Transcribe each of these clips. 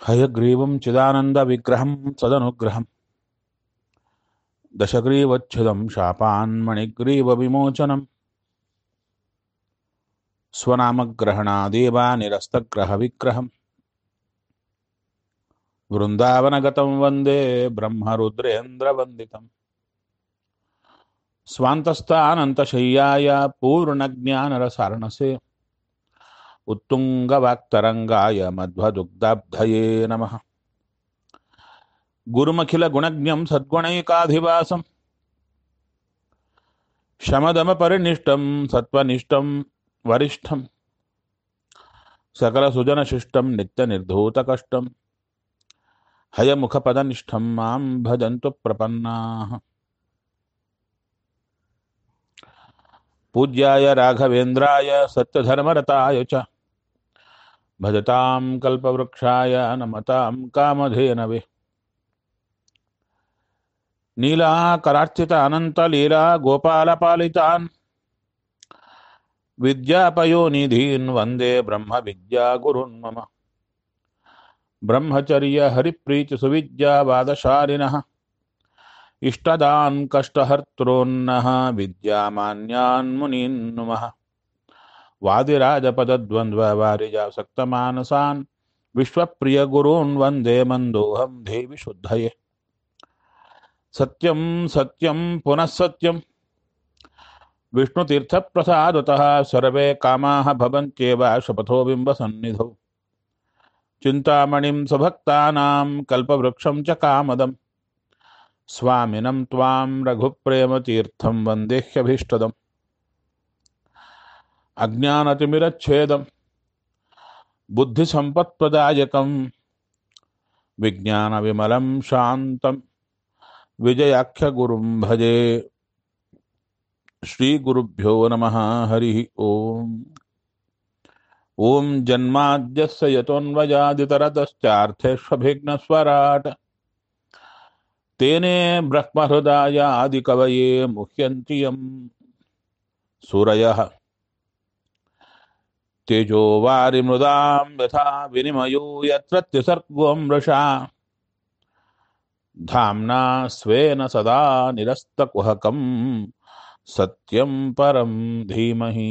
हयग्रीवं चिदानन्दविग्रहं सदनुग्रहं दशग्रीवच्छिदं शापान्मणिग्रीवविमोचनं स्वनामग्रहणादेवानिरस्तग्रहविग्रहं वृन्दावनगतं वन्दे ब्रह्मरुद्रेन्द्रवन्दितं स्वान्तस्थानन्तशय्याय पूर्णज्ञानरसार्णसे उत्तुङ्गवाक्तरङ्गाय मध्वदुग्धाब्धये नमः। गुरुमखिलगुणज्ञं सद्गुणैकाधिवासं शमदमपरिनिष्टं सत्त्वनिष्ठं वरिष्ठं सकलसुजनशिष्टं नित्यनिर्धूतकष्टं हयमुखपदनिष्ठं मां भजन्तु प्रपन्नाः। पूज्याय राघवेन्द्राय सत्यधर्मरताय च भजतां कल्पवृक्षाय नमतां कामधेनवे। नीलाकरार्चित अनन्तलीला गोपालपालितान् विद्यापयोनिधीन् वन्दे ब्रह्मविद्यागुरुन् मम। ब्रह्मचर्य हरिप्रीतिसुविद्यावादशालिनः इष्टदान् कष्टहर्तॄन्नः विद्यामान्यान् मुनीन् नुमः। वादिराजपदद्वन्द्ववारिजासक्तमानसान् विश्वप्रियगुरून् वन्दे मन्दोऽहं देवि शुद्धये। सत्यं सत्यं पुनः सत्यं विष्णुतीर्थप्रसादतः सर्वे कामाः भवन्त्येव शपथो बिम्बसन्निधौ। चिन्तामणिं स्वभक्तानां कल्पवृक्षं च कामदं स्वामिनं त्वां रघुप्रेमतीर्थं वन्देह्यभीष्टदम्। अज्ञानतिमिरच्छेदं बुद्धिसम्पत्प्रदायकं विज्ञानविमलं शान्तं विजयाख्यगुरुं भजे। श्रीगुरुभ्यो नमः। हरिः ओम्। ॐ जन्माद्यस्य यतोऽन्वयादितरतश्चार्थेष्वभिघ्नस्वराट् तेने ब्रह्महृदाय आदिकवये मुह्यन्ति यं सूरयः। तेजो वारिमृदां यथा विनिमयो यत्र त्रिसर्गो मृषा धाम्ना स्वेन सदा निरस्तकुहकं सत्यं परं धीमहि।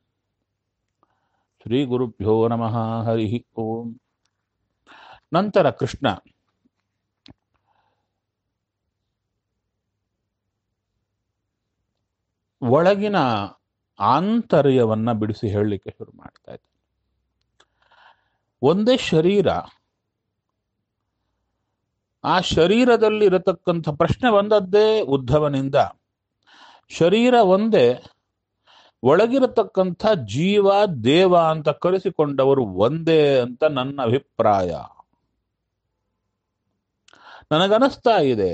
ಶ್ರೀ ಗುರುಭ್ಯೋ ನಮಃ. ಹರಿ ಓಂ. ನಂತರ ಕೃಷ್ಣ ಒಳಗಿನ ಆಂತರ್ಯವನ್ನ ಬಿಡಿಸಿ ಹೇಳಲಿಕ್ಕೆ ಶುರು ಮಾಡ್ತಾ ಇದ್ದ. ಒಂದೇ ಶರೀರ, ಆ ಶರೀರದಲ್ಲಿ ಇರತಕ್ಕಂಥ ಪ್ರಶ್ನೆ ಬಂದದ್ದೇ ಉದ್ಧವನಿಂದ. ಶರೀರ ಒಂದೇ, ಒಳಗಿರತಕ್ಕಂಥ ಜೀವ ದೇವ ಅಂತ ಕರೆಸಿಕೊಂಡವರು ಒಂದೇ ಅಂತ ನನ್ನ ಅಭಿಪ್ರಾಯ. ನನಗನಿಸ್ತಾ ಇದೆ.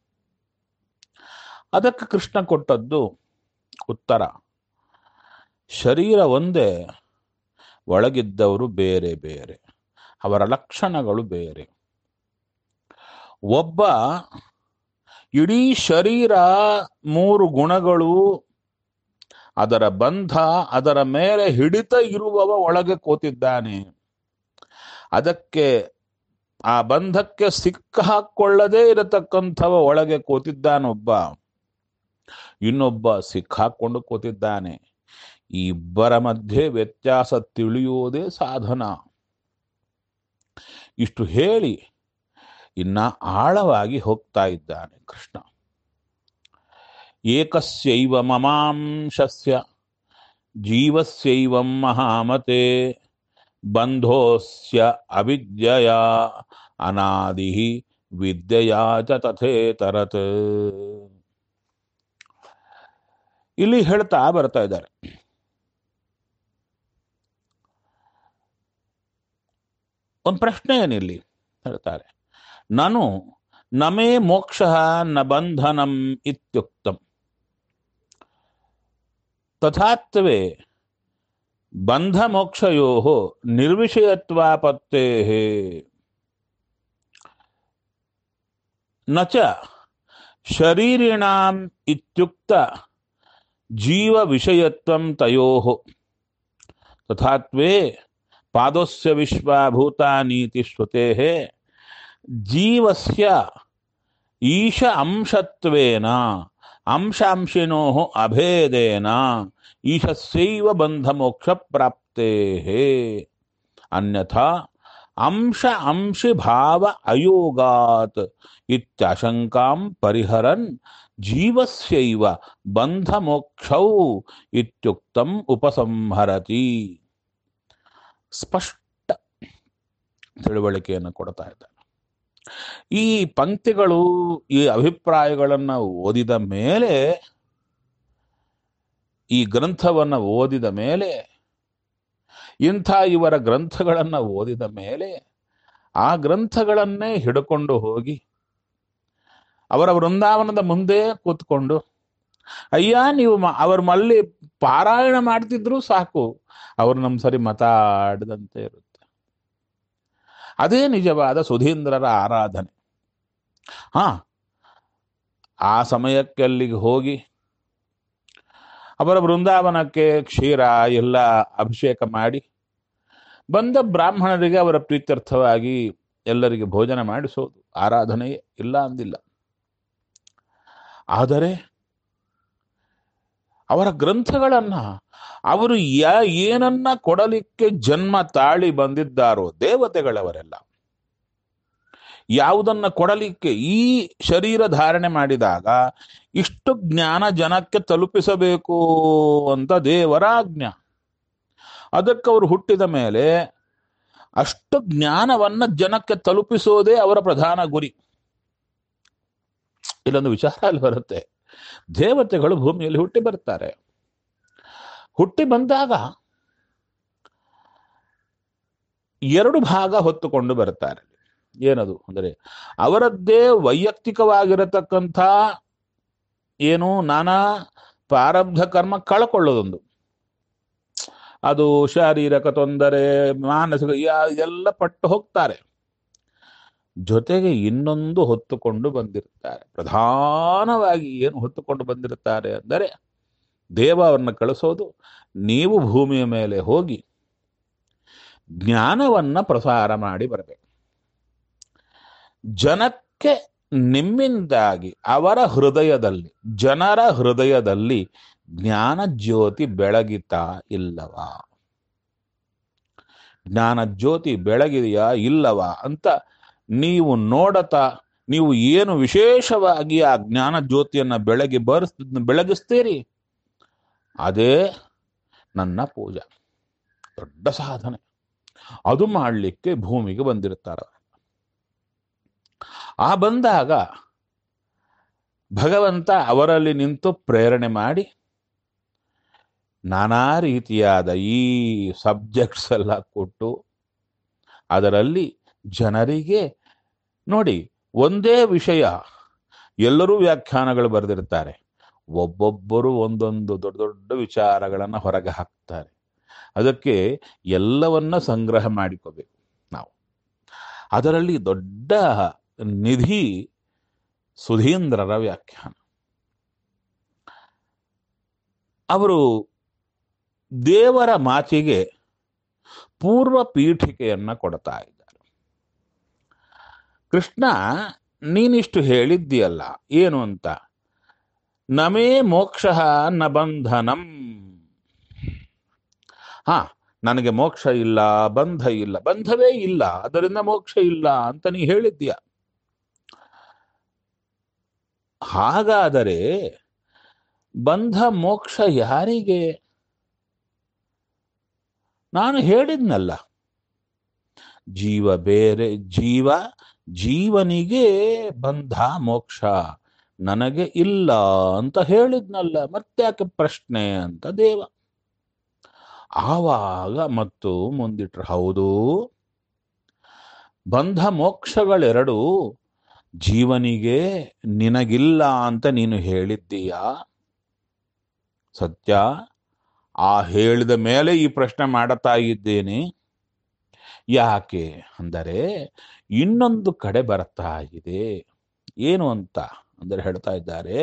ಅದಕ್ಕೆ ಕೃಷ್ಣ ಕೊಟ್ಟದ್ದು ಉತ್ತರ, ಶರೀರ ಒಂದೇ, ಒಳಗಿದ್ದವರು ಬೇರೆ ಬೇರೆ, ಅವರ ಲಕ್ಷಣಗಳು ಬೇರೆ. ಒಬ್ಬ ಇಡೀ ಶರೀರ ಮೂರು ಗುಣಗಳು, ಅದರ ಬಂಧ, ಅದರ ಮೇಲೆ ಹಿಡಿತ ಇರುವವ ಒಳಗೆ ಕೂತಿದ್ದಾನೆ. ಅದಕ್ಕೆ ಆ ಬಂಧಕ್ಕೆ ಸಿಕ್ಕ ಹಾಕೊಳ್ಳದೇ ಇರತಕ್ಕಂಥವ ಒಳಗೆ ಕೂತಿದ್ದಾನೊಬ್ಬ, ಇನ್ನೊಬ್ಬ ಸಿಕ್ಕಾಕೊಂಡು ಕೂತಿದ್ದಾನೆ. ಈ ಇಬ್ಬರ ಮಧ್ಯೆ ವ್ಯತ್ಯಾಸ ತಿಳಿಯುವುದೇ ಸಾಧನ. ಇಷ್ಟು ಹೇಳಿ ಇನ್ನ ಆಳವಾಗಿ ಹೋಗ್ತಾ ಇದ್ದಾನೆ ಕೃಷ್ಣ. ಏಕಸ್ಯೈವ ಮಮಾಂಶಸ್ಯ ಜೀವಸ್ಯೈವಂ ಮಹಾಮತೆ ಬಂಧೋಸ್ಯ ಅವಿದ್ಯಯ ಅನಾದಿ ವಿದ್ಯೆಯಾ ಚ ತಥೇತರತ್. ಇಲ್ಲಿ ಹೇಳ್ತಾ ಬರ್ತಾ ಇದ್ದಾರೆ, ಒಂದು ಪ್ರಶ್ನೆ ಏನಿಲ್ಲಿ ಹೇಳ್ತಾರೆ, ನಾನು ನಮೇ ಮೋಕ್ಷ ನ ಬಂಧನಂ ಇತ್ಯುಕ್ತಂ ತಥಾತ್ವೇ ಬಂಧ ಮೋಕ್ಷಯೋಃ ನಿರ್ವಿಷಯತ್ವಾಪತ್ತೇಃ ನ ಚ ಶರೀರಿಣಾಂ ಇತ್ಯುಕ್ತ ಜೀವ ವಿಷಯತ್ವಂ ತಯೋಃ ತಥಾತ್ವೇ ಪಾದೋಸ್ಯ ವಿಶ್ವಭೂತಾನೀತಿ ಶ್ರುತೇಃ ಜೀವಸ್ಯ ಈಶ ಅಂಶತ್ವೇನ ಅಂಶಾಂಶಿನೋಃ ಅಭೇದೇನ ಈಶಸ್ಯೈವ ಬಂಧ ಮೋಕ್ಷ ಪ್ರಾಪ್ತೇಃ ಅನ್ಯಥಾ ಅಂಶ ಅಂಶಿ ಭಾವ ಅಯೋಗಾತ್ ಇತ್ಯಾಶಂಕಾಂ ಪರಿಹರನ್ ಜೀವಸ್ಯೈವ ಬಂಧ ಮೋಕ್ಷೌ ಇತ್ಯುಕ್ತಂ ಉಪಸಂಹರತಿ. ಸ್ಪಷ್ಟ ತಿಳುವಳಿಕೆಯನ್ನು ಕೊಡ್ತಾ ಇದ್ದಾನೆ. ಈ ಪಂಕ್ತಿಗಳು, ಈ ಅಭಿಪ್ರಾಯಗಳನ್ನು ಓದಿದ ಮೇಲೆ, ಈ ಗ್ರಂಥವನ್ನು ಓದಿದ ಮೇಲೆ, ಇಂಥ ಇವರ ಗ್ರಂಥಗಳನ್ನು ಓದಿದ ಮೇಲೆ ಆ ಗ್ರಂಥಗಳನ್ನೇ ಹಿಡ್ಕೊಂಡು ಹೋಗಿ ಅವರ ವೃಂದಾವನದ ಮುಂದೆ ಕೂತ್ಕೊಂಡು, ಅಯ್ಯ ನೀವು ಅವ್ರ ಮಲ್ಲಿ ಪಾರಾಯಣ ಮಾಡ್ತಿದ್ರು ಸಾಕು, ಅವರು ನಮ್ಮ ಸರಿ ಮಾತಾಡದಂತೆ ಇರುತ್ತೆ. ಅದೇ ನಿಜವಾದ ಸುಧೀಂದ್ರರ ಆರಾಧನೆ. ಆ ಸಮಯಕ್ಕೆ ಅಲ್ಲಿಗೆ ಹೋಗಿ ಅವರ ವೃಂದಾವನಕ್ಕೆ ಕ್ಷೀರ ಎಲ್ಲ ಅಭಿಷೇಕ ಮಾಡಿ ಬಂದ ಬ್ರಾಹ್ಮಣರಿಗೆ ಅವರ ಪ್ರೀತ್ಯರ್ಥವಾಗಿ ಎಲ್ಲರಿಗೆ ಭೋಜನ ಮಾಡಿಸೋದು ಆರಾಧನೆಯೇ, ಇಲ್ಲ ಅಂದಿಲ್ಲ. ಆದರೆ ಅವರ ಗ್ರಂಥಗಳನ್ನ ಅವರು ಏನನ್ನ ಕೊಡಲಿಕ್ಕೆ ಜನ್ಮ ತಾಳಿ ಬಂದಿದ್ದಾರೋ ದೇವತೆಗಳವರೆಲ್ಲ, ಯಾವುದನ್ನ ಕೊಡಲಿಕ್ಕೆ ಈ ಶರೀರ ಧಾರಣೆ ಮಾಡಿದಾಗ ಇಷ್ಟು ಜ್ಞಾನ ಜನಕ್ಕೆ ತಲುಪಿಸಬೇಕು ಅಂತ ದೇವರ ಆಜ್ಞಾ. ಅದಕ್ಕೆ ಅವರು ಹುಟ್ಟಿದ ಮೇಲೆ ಅಷ್ಟು ಜ್ಞಾನವನ್ನ ಜನಕ್ಕೆ ತಲುಪಿಸೋದೇ ಅವರ ಪ್ರಧಾನ ಗುರಿ. ಇಲ್ಲೊಂದು ವಿಚಾರ ಅಲ್ಲಿ ಬರುತ್ತೆ. ದೇವತೆಗಳು ಭೂಮಿಯಲ್ಲಿ ಹುಟ್ಟಿ ಬರ್ತಾರೆ. ಹುಟ್ಟಿ ಬಂದಾಗ ಎರಡು ಭಾಗ ಹೊತ್ತುಕೊಂಡು ಬರ್ತಾರೆ. ಏನದು ಅಂದರೆ ಅವರದ್ದೇ ವೈಯಕ್ತಿಕವಾಗಿರತಕ್ಕಂಥ ಏನು ನಾನಾ ಪ್ರಾರಬ್ಧ ಕರ್ಮ ಕಳ್ಕೊಳ್ಳೋದೊಂದು, ಅದು ಶಾರೀರಿಕ ತೊಂದರೆ, ಮಾನಸಿಕ ಎಲ್ಲ ಪಟ್ಟು ಹೋಗ್ತಾರೆ. ಜೊತೆಗೆ ಇನ್ನೊಂದು ಹೊತ್ತುಕೊಂಡು ಬಂದಿರ್ತಾರೆ. ಪ್ರಧಾನವಾಗಿ ಏನು ಹೊತ್ತುಕೊಂಡು ಬಂದಿರ್ತಾರೆ ಅಂದರೆ ದೇವ ಅವರನ್ನು ಕಳಿಸೋದು, ನೀವು ಭೂಮಿಯ ಮೇಲೆ ಹೋಗಿ ಜ್ಞಾನವನ್ನ ಪ್ರಸಾರ ಮಾಡಿ ಬರಬೇಕು. ಜನಕ್ಕೆ ನಿಮ್ಮಿಂದಾಗಿ ಅವರ ಹೃದಯದಲ್ಲಿ, ಜನರ ಹೃದಯದಲ್ಲಿ ಜ್ಞಾನ ಜ್ಯೋತಿ ಬೆಳಗಿತಾ ಇಲ್ಲವಾ, ಜ್ಞಾನ ಜ್ಯೋತಿ ಬೆಳಗಿದೆಯಾ ಇಲ್ಲವಾ ಅಂತ ನೀವು ನೋಡತಾ, ನೀವು ಏನು ವಿಶೇಷವಾಗಿ ಆ ಜ್ಞಾನ ಜ್ಯೋತಿಯನ್ನ ಬೆಳಗಿಸ್ತೀರಿ, ಅದೇ ನನ್ನ ಪೂಜೆ. ದೊಡ್ಡ ಸಾಧನೆ. ಅದು ಮಾಡಲಿಕ್ಕೆ ಭೂಮಿಗೆ ಬಂದಿರ್ತಾರ. ಆ ಬಂದಾಗ ಭಗವಂತ ಅವರಲ್ಲಿ ನಿಂತು ಪ್ರೇರಣೆ ಮಾಡಿ ನಾನಾ ರೀತಿಯಾದ ಈ ಸಬ್ಜೆಕ್ಟ್ಸ್ ಎಲ್ಲ ಕೊಟ್ಟು ಅದರಲ್ಲಿ ಜನರಿಗೆ ನೋಡಿ, ಒಂದೇ ವಿಷಯ ಎಲ್ಲರೂ ವ್ಯಾಖ್ಯಾನಗಳು ಬರೆದಿರ್ತಾರೆ, ಒಬ್ಬೊಬ್ಬರು ಒಂದೊಂದು ದೊಡ್ಡ ದೊಡ್ಡ ವಿಚಾರಗಳನ್ನು ಹೊರಗೆ ಹಾಕ್ತಾರೆ. ಅದಕ್ಕೆ ಎಲ್ಲವನ್ನ ಸಂಗ್ರಹ ಮಾಡಿಕೋಬೇಕು ನಾವು. ಅದರಲ್ಲಿ ದೊಡ್ಡ ನಿಧಿ ಸುಧೀಂದ್ರರ ವ್ಯಾಖ್ಯಾನ. ಅವರು ದೇವರ ಮಾತಿಗೆ ಪೂರ್ವ ಪೀಠಿಕೆಯನ್ನ ಕೊಡ್ತಾ ಇದ್ದಾರೆ. ಕೃಷ್ಣ, ನೀನಿಷ್ಟು ಹೇಳಿದ್ದೀಯಲ್ಲ, ಏನು ಅಂತ, ನಮೇ ಮೋಕ್ಷ ನ ಬಂಧನಂ. ನನಗೆ ಮೋಕ್ಷ ಇಲ್ಲ, ಬಂಧ ಇಲ್ಲ, ಬಂಧವೇ ಇಲ್ಲ, ಅದರಿಂದ ಮೋಕ್ಷ ಇಲ್ಲ ಅಂತ ನೀ ಹೇಳಿದ್ದೀಯ. ಹಾಗಾದರೆ ಬಂಧ ಮೋಕ್ಷ ಯಾರಿಗೆ? ನಾನು ಹೇಳಿದ್ನಲ್ಲ, ಜೀವ ಬೇರೆ, ಜೀವನಿಗೆ ಬಂಧ ಮೋಕ್ಷ, ನನಗೆ ಇಲ್ಲ ಅಂತ ಹೇಳಿದ್ನಲ್ಲ, ಮತ್ತ್ಯಾಕೆ ಪ್ರಶ್ನೆ ಅಂತ ದೇವ. ಆವಾಗ ಮತ್ತು ಮುಂದಿಟ್ರು, ಹೌದು, ಬಂಧ ಮೋಕ್ಷಗಳೆರಡು ಜೀವನಿಗೆ, ನಿನಗಿಲ್ಲ ಅಂತ ನೀನು ಹೇಳಿದ್ದೀಯಾ, ಸತ್ಯ. ಆ ಹೇಳಿದ ಮೇಲೆ ಈ ಪ್ರಶ್ನೆ ಮಾಡುತ್ತಾ ಇದ್ದೇನೆ. ಯಾಕೆ ಅಂದರೆ ಇನ್ನೊಂದು ಕಡೆ ಬರ್ತಾ ಇದೆ. ಏನು ಅಂತ ಅಂದರೆ ಹೇಳ್ತಾ ಇದ್ದಾರೆ,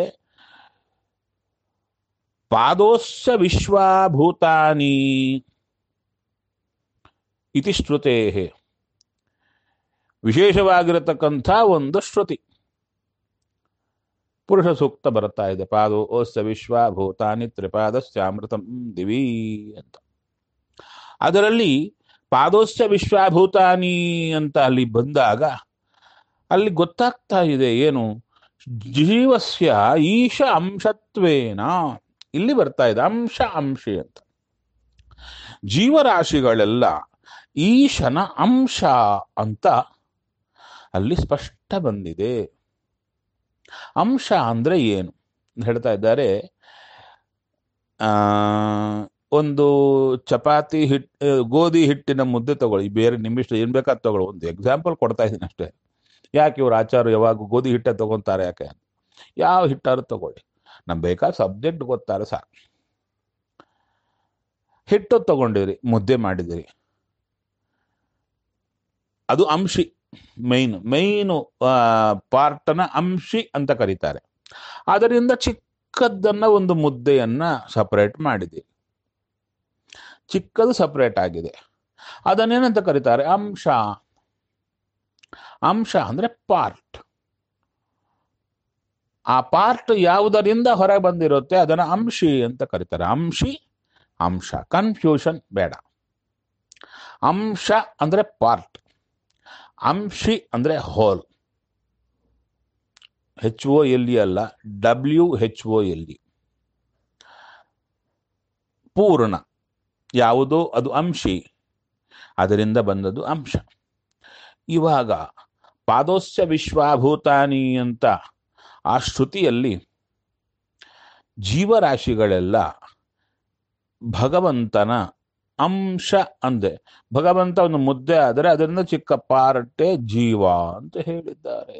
ಪಾದೋಸ್ಯ ವಿಶ್ವಭೂತಾನಿ, ಇತಿ ಶ್ರುತೇ, ವಿಶೇಷವಾಗಿರತಕ್ಕಂಥ ಒಂದು ಶ್ರುತಿ. ಪುರುಷ ಸೂಕ್ತ ಬರ್ತಾ ಇದೆ, ಪಾದೋ ಓಸ್ಯ ವಿಶ್ವಭೂತಾನಿ ತ್ರಿಪಾದಸ್ಯಾಮೃತಂ ದಿವಿ ಅಂತ. ಅದರಲ್ಲಿ ಪಾದೋಸ್ಯ ವಿಶ್ವಭೂತಾನಿ ಅಂತ ಅಲ್ಲಿ ಬಂದಾಗ ಅಲ್ಲಿ ಗೊತ್ತಾಗ್ತಾ ಇದೆ ಏನು, ಜೀವಸ್ಯ ಈಶ ಅಂಶತ್ವೇನ, ಇಲ್ಲಿ ಬರ್ತಾ ಇದೆ ಅಂಶ ಅಂಶಿ ಅಂತ. ಜೀವರಾಶಿಗಳೆಲ್ಲ ಈಶನ ಅಂಶ ಅಂತ ಅಲ್ಲಿ ಸ್ಪಷ್ಟ ಬಂದಿದೆ. ಅಂಶ ಅಂದ್ರೆ ಏನು ಹೇಳ್ತಾ ಇದ್ದಾರೆ. ಒಂದು ಚಪಾತಿ ಗೋಧಿ ಹಿಟ್ಟಿನ ಮುದ್ದೆ ತಗೊಳ್ಳಿ, ಬೇರೆ ನಿಮ್ಮಿಷ್ಟ ಏನ್ ಬೇಕಾದ್ ತಗೊಳ್ಳಿ. ಒಂದು ಎಕ್ಸಾಂಪಲ್ ಕೊಡ್ತಾ ಇದ್ದೀನಿ ಅಷ್ಟೇ. ಯಾಕೆ ಇವ್ರು ಆಚಾರ್ಯ ಯಾವಾಗ ಗೋಧಿ ಹಿಟ್ಟೆ ತಗೊಂತಾರೆ ಯಾಕೆ? ಯಾವ ಹಿಟ್ಟಾರು ತಗೊಳ್ಳಿ, ನಮ್ಗೆ ಬೇಕಾದ ಸಬ್ಜೆಕ್ಟ್ ಗೊತ್ತಾರೆ ಸಾಕು. ಹಿಟ್ಟು ತಗೊಂಡಿರಿ, ಮುದ್ದೆ ಮಾಡಿದಿರಿ, ಅದು ಅಂಶಿ, ಮೈನು ಪಾರ್ಟನ ಅಂಶಿ ಅಂತ ಕರೀತಾರೆ. ಅದರಿಂದ ಚಿಕ್ಕದನ್ನ ಒಂದು ಮುದ್ದೆಯನ್ನ ಸಪರೇಟ್ ಮಾಡಿದೆ, ಚಿಕ್ಕದು ಸಪರೇಟ್ ಆಗಿದೆ, ಅದನ್ನೇನಂತ ಕರೀತಾರೆ? ಅಂಶ. ಅಂಶ ಅಂದ್ರೆ ಪಾರ್ಟ್. ಆ ಪಾರ್ಟ್ ಯಾವುದರಿಂದ ಹೊರಗೆ ಬಂದಿರುತ್ತೆ ಅದನ್ನ ಅಂಶಿ ಅಂತ ಕರೀತಾರೆ. ಅಂಶಿ, ಅಂಶ, ಕನ್ಫ್ಯೂಷನ್ ಬೇಡ. ಅಂಶ ಅಂದ್ರೆ ಪಾರ್ಟ್, ಅಂಶಿ ಅಂದ್ರೆ ಹೋಲ್. HOLE ಅಲ್ಲ, WHOLE, ಪೂರ್ಣ. ಯಾವುದೋ ಅದು ಅಂಶಿ, ಅದರಿಂದ ಬಂದದ್ದು ಅಂಶ. ಇವಾಗ ಪಾದೋಸ್ಯ ವಿಶ್ವಭೂತಾನಿ ಅಂತ ಆ ಶ್ರುತಿಯಲ್ಲಿ ಜೀವರಾಶಿಗಳೆಲ್ಲ ಭಗವಂತನ ಅಂಶ ಅಂದೆ. ಭಗವಂತ ಒಂದು ಮುದ್ದೆ ಆದರೆ ಅದರಿಂದ ಚಿಕ್ಕ ಪಾರ್ಟೆ ಜೀವ ಅಂತ ಹೇಳಿದ್ದಾರೆ.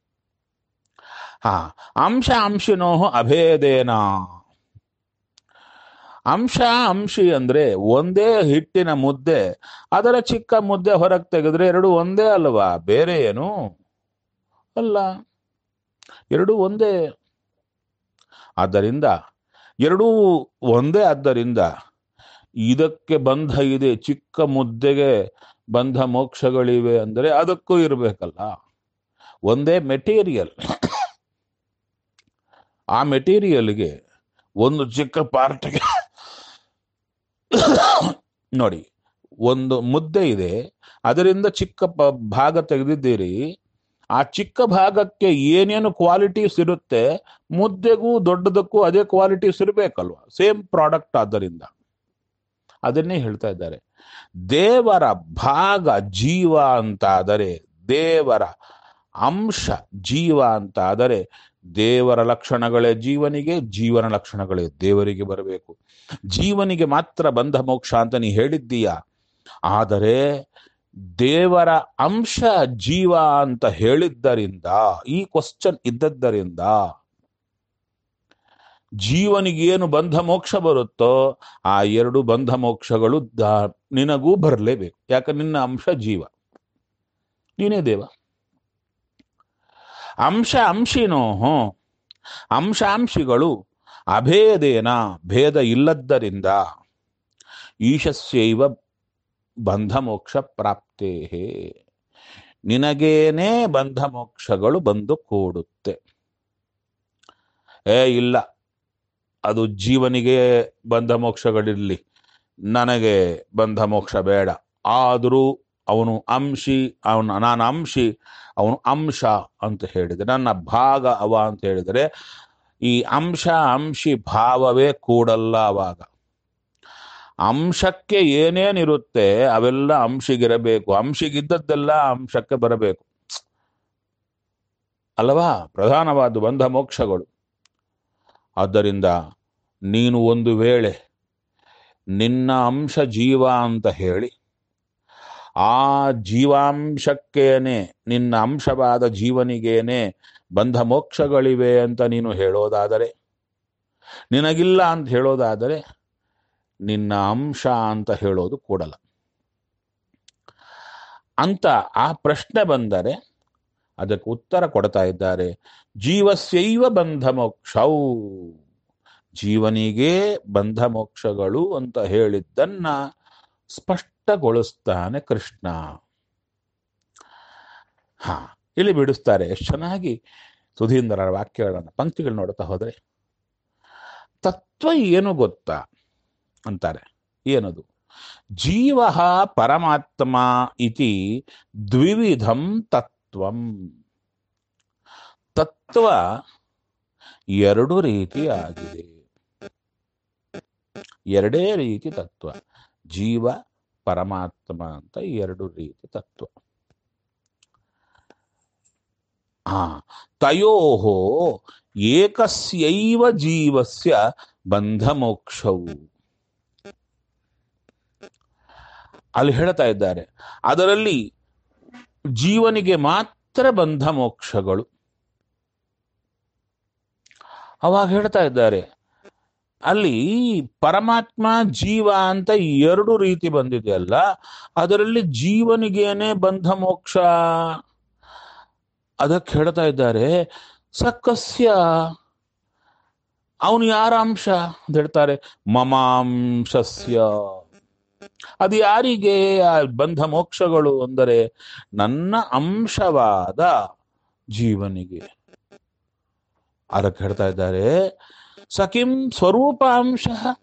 ಅಂಶ ಅಂಶಿನೋ ಅಭೇದೇನ. ಅಂಶ ಅಂಶಿ ಅಂದ್ರೆ ಒಂದೇ ಹಿಟ್ಟಿನ ಮುದ್ದೆ, ಅದರ ಚಿಕ್ಕ ಮುದ್ದೆ ಹೊರಗೆ ತೆಗೆದ್ರೆ ಎರಡು ಒಂದೇ ಅಲ್ವಾ? ಬೇರೆ ಏನು ಅಲ್ಲ, ಎರಡೂ ಒಂದೇ. ಆದ್ದರಿಂದ ಎರಡೂ ಒಂದೇ. ಆದ್ದರಿಂದ ಇದಕ್ಕೆ ಬಂಧ ಇದೆ, ಚಿಕ್ಕ ಮುದ್ದೆಗೆ ಬಂಧ ಮೋಕ್ಷಗಳಿವೆ ಅಂದರೆ ಅದಕ್ಕೂ ಇರಬೇಕಲ್ಲ. ಒಂದೇ ಮೆಟೀರಿಯಲ್, ಆ ಮೆಟೀರಿಯಲ್ಗೆ ಒಂದು ಚಿಕ್ಕ ಪಾರ್ಟ್ಗೆ ನೋಡಿ, ಒಂದು ಮುದ್ದೆ ಇದೆ, ಅದರಿಂದ ಚಿಕ್ಕ ಭಾಗ ತೆಗೆದಿದ್ದೀರಿ. ಆ ಚಿಕ್ಕ ಭಾಗಕ್ಕೆ ಏನೇನು ಕ್ವಾಲಿಟೀಸ್ ಇರುತ್ತೆ, ಮುದ್ದೆಗೂ ದೊಡ್ಡದಕ್ಕೂ ಅದೇ ಕ್ವಾಲಿಟೀಸ್ ಇರಬೇಕಲ್ವ? Same product. ಆದ್ದರಿಂದ ಅದನ್ನೇ ಹೇಳ್ತಾ ಇದ್ದಾರೆ. ದೇವರ ಭಾಗ ಜೀವ ಅಂತಾದರೆ, ದೇವರ ಅಂಶ ಜೀವ ಅಂತಾದರೆ, ದೇವರ ಲಕ್ಷಣಗಳೇ ಜೀವನಿಗೆ, ಜೀವನ ಲಕ್ಷಣಗಳೇ ದೇವರಿಗೆ ಬರಬೇಕು. ಜೀವನಿಗೆ ಮಾತ್ರ ಬಂಧ ಮೋಕ್ಷ ಅಂತ ನೀ ಹೇಳಿದ್ದೀಯ, ಆದರೆ ದೇವರ ಅಂಶ ಜೀವ ಅಂತ ಹೇಳಿದ್ದರಿಂದ, ಈ ಕ್ವಶನ್ ಇದ್ದದ್ದರಿಂದ ಜೀವನಿಗೇನು ಬಂಧ ಮೋಕ್ಷ ಬರುತ್ತೋ ಆ ಎರಡು ಬಂಧ ಮೋಕ್ಷಗಳು ನಿನಗೂ ಬರಲೇಬೇಕು. ಯಾಕೆ? ನಿನ್ನ ಅಂಶ ಜೀವ, ನೀನೇ ದೇವ. ಅಂಶ ಅಂಶಿನೋ, ಅಂಶಾಂಶಿಗಳು ಅಭೇದೇನ, ಭೇದ ಇಲ್ಲದ್ದರಿಂದ, ಈಶಸ್ಯೈವ ಬಂಧ ಮೋಕ್ಷ ಪ್ರಾಪ್ತೇ, ನಿನಗೇನೇ ಬಂಧ ಮೋಕ್ಷಗಳು ಬಂದು ಕೂಡುತ್ತೆ. ಇಲ್ಲ, ಅದು ಜೀವನಿಗೆ ಬಂಧ ಮೋಕ್ಷಗಳಿರಲಿ, ನನಗೆ ಬಂಧ ಮೋಕ್ಷ ಬೇಡ. ಆದರೂ ಅವನು ಅಂಶಿ, ನಾನು ಅಂಶಿ, ಅವನು ಅಂಶ ಅಂತ ಹೇಳಿದರೆ, ನನ್ನ ಭಾಗ ಅವ ಅಂತ ಹೇಳಿದರೆ, ಈ ಅಂಶ ಅಂಶಿ ಭಾವವೇ ಕೂಡಲ್ಲ. ಅವಾಗ ಅಂಶಕ್ಕೆ ಏನೇನಿರುತ್ತೆ ಅವೆಲ್ಲ ಅಂಶಿಗಿರಬೇಕು, ಅಂಶಿಗಿದ್ದದ್ದೆಲ್ಲ ಅಂಶಕ್ಕೆ ಬರಬೇಕು ಅಲ್ಲವಾ? ಪ್ರಧಾನವಾದ ಬಂಧ ಮೋಕ್ಷಗಳು. ಆದ್ದರಿಂದ ನೀನು ಒಂದು ವೇಳೆ ನಿನ್ನ ಅಂಶ ಜೀವ ಅಂತ ಹೇಳಿ, ಆ ಜೀವಾಂಶಕ್ಕೇನೆ, ನಿನ್ನ ಅಂಶವಾದ ಜೀವನಿಗೇನೆ ಬಂಧ ಮೋಕ್ಷಗಳಿವೆ ಅಂತ ನೀನು ಹೇಳೋದಾದರೆ, ನಿನಗಿಲ್ಲ ಅಂತ ಹೇಳೋದಾದರೆ, ನಿನ್ನ ಅಂಶ ಅಂತ ಹೇಳೋದು ಕೂಡಲ್ಲ ಅಂತ ಆ ಪ್ರಶ್ನೆ ಬಂದರೆ ಅದಕ್ಕೆ ಉತ್ತರ ಕೊಡ್ತಾ ಇದ್ದಾರೆ. ಜೀವಸ್ಯೈವ ಬಂಧ ಮೋಕ್ಷವು, ಜೀವನಿಗೆ ಬಂಧ ಮೋಕ್ಷಗಳು ಅಂತ ಹೇಳಿದ್ದನ್ನ ಸ್ಪಷ್ಟ ಸ್ಪಷ್ಟಗೊಳಿಸ್ತಾನೆ ಕೃಷ್ಣ. ಹಾ, ಇಲ್ಲಿ ಬಿಡಿಸ್ತಾರೆ ಎಷ್ಟು ಚೆನ್ನಾಗಿ ಸುಧೀಂದ್ರರ ವಾಕ್ಯಗಳನ್ನು ಪಂಕ್ತಿಗಳು ನೋಡ್ತಾ ಹೋದ್ರೆ. ತತ್ವ ಏನು ಗೊತ್ತಾ ಅಂತಾರೆ. ಏನದು? ಜೀವ ಪರಮಾತ್ಮ ಇತಿ ದ್ವಿವಿಧಂ ತತ್ವಂ. ತತ್ವ ಎರಡು ರೀತಿಯಾಗಿದೆ, ಎರಡೇ ರೀತಿ ತತ್ವ. ಜೀವ ಪರಮಾತ್ಮ ಅಂತ ಎರಡು ರೀತಿ ತತ್ವ. ತಯೋಹೋ ಏಕಸ್ಯೈವ ಜೀವಸ್ಯ ಬಂಧಮೋಕ್ಷವು. ಅಲ್ಲಿ ಹೇಳ್ತಾ ಇದ್ದಾರೆ, ಅದರಲ್ಲಿ ಜೀವನಿಗೆ ಮಾತ್ರ ಬಂಧ ಮೋಕ್ಷಗಳು. ಅವಾಗ ಹೇಳ್ತಾ ಇದ್ದಾರೆ, ಅಲ್ಲಿ ಪರಮಾತ್ಮ ಜೀವ ಅಂತ ಎರಡು ರೀತಿ ಬಂದಿದೆಯಲ್ಲ, ಅದರಲ್ಲಿ ಜೀವನಿಗೇನೆ ಬಂಧ ಮೋಕ್ಷ. ಅದಕ್ಕೆ ಹೇಳ್ತಾ ಇದ್ದಾರೆ, ಸಕಸ್ಯ, ಅವನು ಯಾರ ಅಂಶ ಅಂತ ಹೇಳ್ತಾರೆ, ಮಮಾಂಶಸ್ಯ. ಅದು ಯಾರಿಗೆ ಆ ಬಂಧ ಮೋಕ್ಷಗಳು ಅಂದರೆ ನನ್ನ ಅಂಶವಾದ ಜೀವನಿಗೆ. ಅದಕ್ಕೆ ಹೇಳ್ತಾ ಇದ್ದಾರೆ, ಸಕಿಂ ಸ್ವರೂಪಾಂಶ,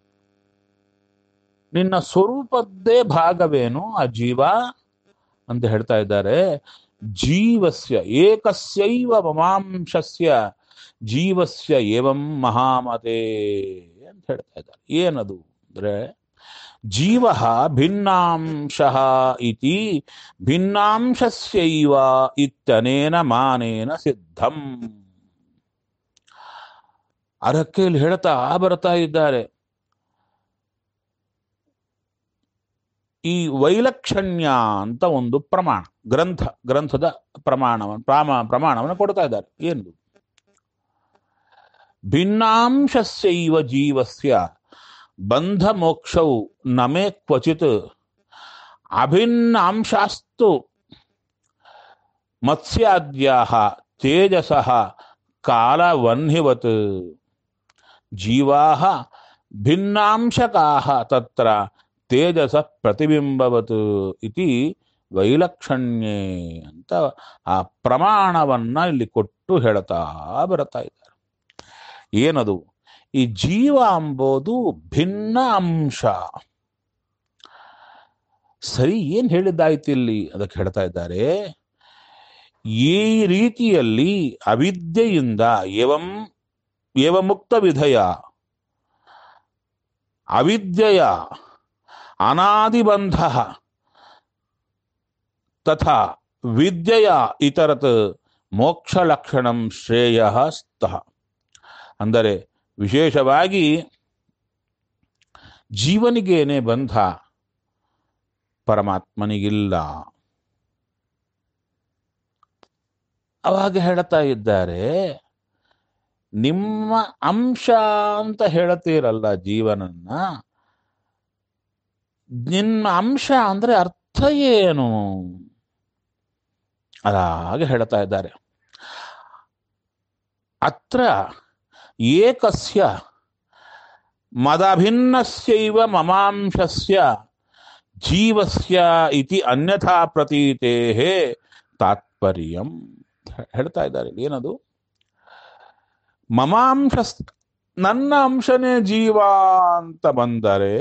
ನಿನ್ನ ಸ್ವರೂಪದ್ದೇ ಭಾಗವೇನು ಆ ಜೀವ ಅಂತ ಹೇಳ್ತಾ ಇದ್ದಾರೆ. ಜೀವಸ್ಯ ಏಕಸ್ಯೈವ ಮಮಾಂಶಸ್ಯ ಜೀವಸ್ಯ ಏವಂ ಮಹಾಮತೆ ಅಂತ ಹೇಳ್ತಾ ಇದ್ದಾರೆ. ಏನದು ಅಂದ್ರೆ, ಜೀವ ಭಿನ್ನಾಂಶ ಇತಿ ಭಿನ್ನಾಂಶಸ್ಯೈವ ಇತ್ಯನೇನ ಮಾನೇನ ಸಿದ್ಧಂ. ಅದಕ್ಕೆ ಇಲ್ಲಿ ಹೇಳ್ತಾ ಬರ್ತಾ ಇದ್ದಾರೆ, ಈ ವೈಲಕ್ಷಣ್ಯ ಅಂತ ಒಂದು ಪ್ರಮಾಣ, ಗ್ರಂಥದ ಪ್ರಮಾಣವನ್ನು ಕೊಡ್ತಾ ಇದ್ದಾರೆ. ಏನು? ಭಿನ್ನಾಂಶಸ್ಯೈವ ಜೀವಸ್ಯ ಬಂಧ ಮೋಕ್ಷವು ನಮೇ ಕ್ವಚಿತ್ ಅಭಿನ್ನಾಂಶಾಸ್ತು ಮತ್ಸ್ಯಾದ್ಯಾಹ ತೇಜಸಃ ಕಾಲವನ್ಹಿವತ್ ಜೀವಾಹ ಭಿನ್ನಾಂಶಕಾಹ ತತ್ರ ತೇಜಸ ಪ್ರತಿಬಿಂಬವತ್ ಇತಿ ವೈಲಕ್ಷಣ್ಯೇ ಅಂತ ಆ ಪ್ರಮಾಣವನ್ನ ಇಲ್ಲಿ ಕೊಟ್ಟು ಹೇಳ್ತಾ ಬರ್ತಾ ಇದ್ದಾರೆ. ಏನದು? ಈ ಜೀವ ಎಂಬುದು ಭಿನ್ನ ಅಂಶ. ಸರಿ, ಏನ್ ಹೇಳಿದ್ದಾಯ್ತು ಇಲ್ಲಿ? ಅದಕ್ಕೆ ಹೇಳ್ತಾ ಇದ್ದಾರೆ, ಈ ರೀತಿಯಲ್ಲಿ ಅವಿದ್ಯೆಯಿಂದ ಏವಮುಕ್ತ ವಿಧಯ ಅವಿದ್ಯೆಯ ಅನಾದಿಬಂಧ ತಥಾ ವಿದ್ಯೆಯ ಇತರತ್ ಮೋಕ್ಷ ಲಕ್ಷಣಂ ಶ್ರೇಯ ಸ್ತಃ. ಅಂದರೆ ವಿಶೇಷವಾಗಿ ಜೀವನಿಗೇನೆ ಬಂಧ, ಪರಮಾತ್ಮನಿಗಿಲ್ಲ. ಅವಾಗ ಹೇಳ್ತಾ ಇದ್ದಾರೆ, ನಿಮ್ಮ ಅಂಶ ಅಂತ ಹೇಳ್ತೀರಲ್ಲ ಜೀವನನ್ನ, ನಿಮ್ಮ ಅಂಶ ಅಂದ್ರೆ ಅರ್ಥ ಏನು? ಅದಾಗೆ ಹೇಳ್ತಾ ಇದ್ದಾರೆ, ಅತ್ರ ಏಕಸ್ಯ ಮದಭಿನ್ನಸ್ಯೈವ ಮಮಾಂಶಸ್ಯ ಜೀವಸ್ಯ ಇತಿ ಅನ್ಯಥಾ ಪ್ರತೀತೇಃ ತಾತ್ಪರ್ಯಂ. ಹೇಳ್ತಾ ಇದ್ದಾರೆ, ಏನದು? ಮಮಾಂಶ, ನನ್ನ ಅಂಶನೇ ಜೀವ ಅಂತ ಬಂದರೆ,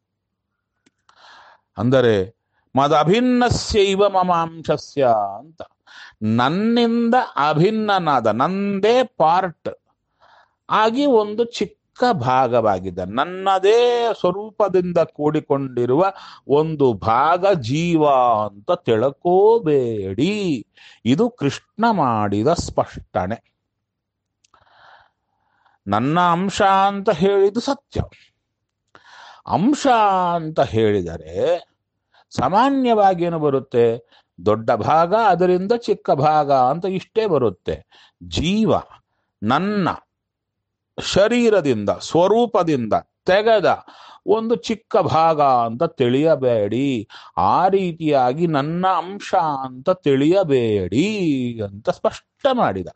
ಅಂದರೆ ಮದಭಿನ್ನಸ್ಯೈವ ಮಮಾಂಶಸ್ಯ ಅಂತ, ನನ್ನಿಂದ ಅಭಿನ್ನನಾದ, ನಂದೇ ಪಾರ್ಟ್ ಆಗಿ ಒಂದು ಚಿಕ್ಕ ಭಾಗವಾಗಿದೆ, ನನ್ನದೇ ಸ್ವರೂಪದಿಂದ ಕೂಡಿಕೊಂಡಿರುವ ಒಂದು ಭಾಗ ಜೀವ ಅಂತ ತಿಳ್ಕೋಬೇಡಿ. ಇದು ಕೃಷ್ಣ ಮಾಡಿದ ಸ್ಪಷ್ಟನೆ. ನನ್ನ ಅಂಶ ಅಂತ ಹೇಳಿದ್ದು ಸತ್ಯ. ಅಂಶ ಅಂತ ಹೇಳಿದರೆ ಸಾಮಾನ್ಯವಾಗಿ ಏನು ಬರುತ್ತೆ? ದೊಡ್ಡ ಭಾಗ, ಅದರಿಂದ ಚಿಕ್ಕ ಭಾಗ ಅಂತ ಇಷ್ಟೇ ಬರುತ್ತೆ. ಜೀವ ನನ್ನ ಶರೀರದಿಂದ ಸ್ವರೂಪದಿಂದ ತೆಗೆದ ಒಂದು ಚಿಕ್ಕ ಭಾಗ ಅಂತ ತಿಳಿಯಬೇಡಿ. ಆ ರೀತಿಯಾಗಿ ನನ್ನ ಅಂಶ ಅಂತ ತಿಳಿಯಬೇಡಿ ಅಂತ ಸ್ಪಷ್ಟ ಮಾಡಿದ.